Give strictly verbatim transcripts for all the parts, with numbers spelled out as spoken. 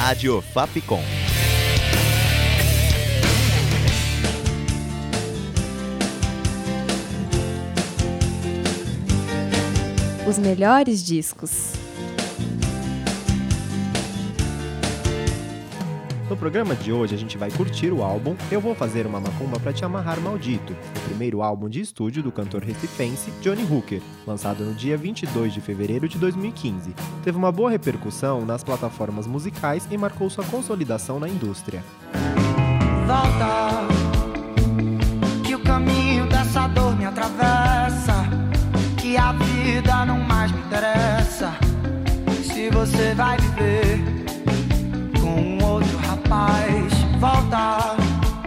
Rádio Fapcom. Os melhores discos. No programa de hoje a gente vai curtir o álbum Eu Vou Fazer Uma Macumba Pra Te Amarrar Maldito, o primeiro álbum de estúdio do cantor recifense Johnny Hooker, lançado no dia vinte e dois de fevereiro de dois mil e quinze. Teve uma boa repercussão nas plataformas musicais e marcou sua consolidação na indústria. Volta, que o caminho dessa dor me atravessa, que a vida não mais me interessa, se você vai viver com um outro rapaz. Volta,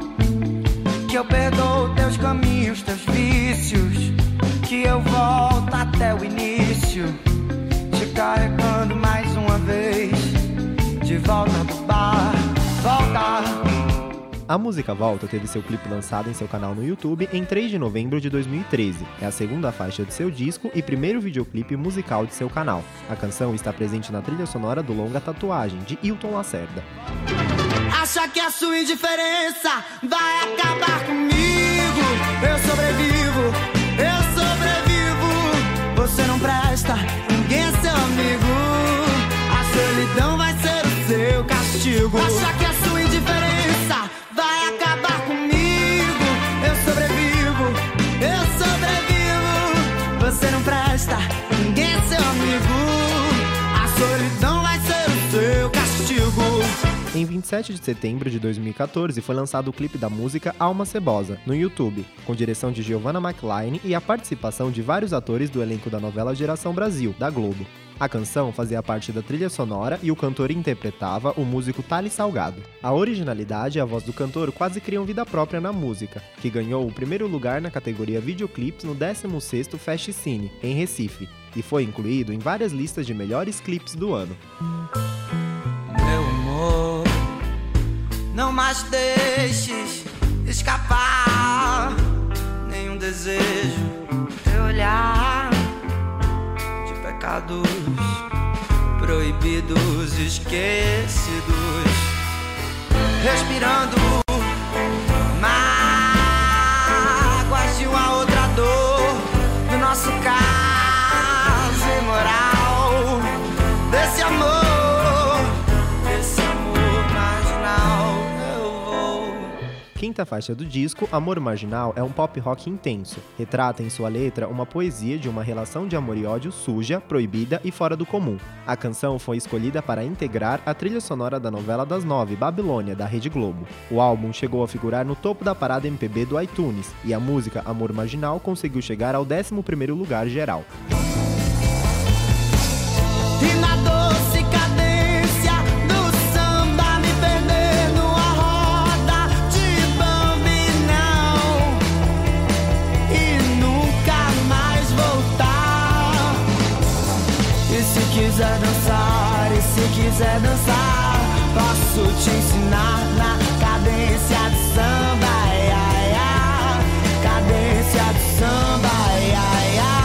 que eu perdoo teus caminhos, teus vícios, que eu volto até o início, te carregando mais uma vez, de volta do bar. Volta. A música Volta teve seu clipe lançado em seu canal no YouTube em três de novembro de dois mil e treze. É a segunda faixa de seu disco e primeiro videoclipe musical de seu canal. A canção está presente na trilha sonora do longa Tatuagem, de Hilton Lacerda. Acha que a sua indiferença vai acabar comigo? Eu sobrevivo, eu sobrevivo. Você não presta, ninguém é seu amigo. A solidão vai ser o seu castigo. Acha que a sua indiferença vai acabar comigo? Eu sobrevivo, eu sobrevivo. Você não presta, ninguém é seu amigo. A solidão vai ser o seu castigo. Em vinte e sete de setembro de dois mil e quatorze foi lançado o clipe da música Alma Cebosa, no YouTube, com direção de Giovanna McLean e a participação de vários atores do elenco da novela Geração Brasil, da Globo. A canção fazia parte da trilha sonora e o cantor interpretava o músico Thales Salgado. A originalidade e a voz do cantor quase criam vida própria na música, que ganhou o primeiro lugar na categoria Videoclips no décimo sexto Fast Cine, em Recife, e foi incluído em várias listas de melhores clipes do ano. Meu amor, não mais deixes escapar nenhum desejo, teu olhar de pecados proibidos, esquecidos, respirando mágoas de uma outra dor, do nosso caso imoral, desse amor. Quinta faixa do disco, Amor Marginal, é um pop rock intenso. Retrata em sua letra uma poesia de uma relação de amor e ódio suja, proibida e fora do comum. A canção foi escolhida para integrar a trilha sonora da novela das nove, Babilônia, da Rede Globo. O álbum chegou a figurar no topo da parada M P B do iTunes, e a música Amor Marginal conseguiu chegar ao décimo primeiro lugar geral. E na doce cadência do samba me perder numa roda de bambinão e nunca mais voltar. E se quiser dançar, e se quiser dançar, posso te ensinar na cadência do samba, ai, ai, ai. Cadência do samba, ai, ai, ai.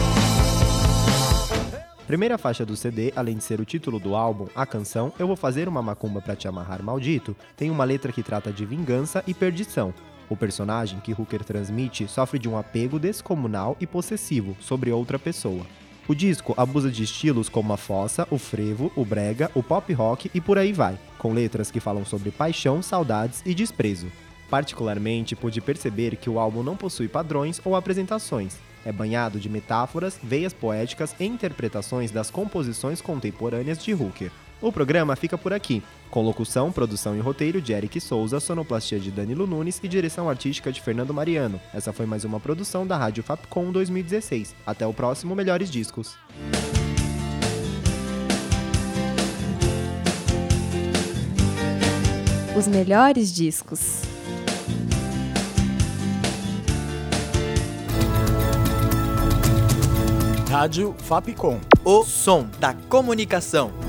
Primeira faixa do C D, além de ser o título do álbum, a canção Eu Vou Fazer Uma Macumba Pra Te Amarrar Maldito, tem uma letra que trata de vingança e perdição. O personagem que Hooker transmite sofre de um apego descomunal e possessivo sobre outra pessoa. O disco abusa de estilos como a fossa, o frevo, o brega, o pop rock e por aí vai, com letras que falam sobre paixão, saudades e desprezo. Particularmente, pude perceber que o álbum não possui padrões ou apresentações. É banhado de metáforas, veias poéticas e interpretações das composições contemporâneas de Hooker. O programa fica por aqui, com locução, produção e roteiro de Eric Souza, sonoplastia de Danilo Nunes e direção artística de Fernando Mariano. Essa foi mais uma produção da Rádio Fapcom dois mil e dezesseis. Até o próximo Melhores Discos. Os melhores discos. Rádio Fapcom. O som da comunicação.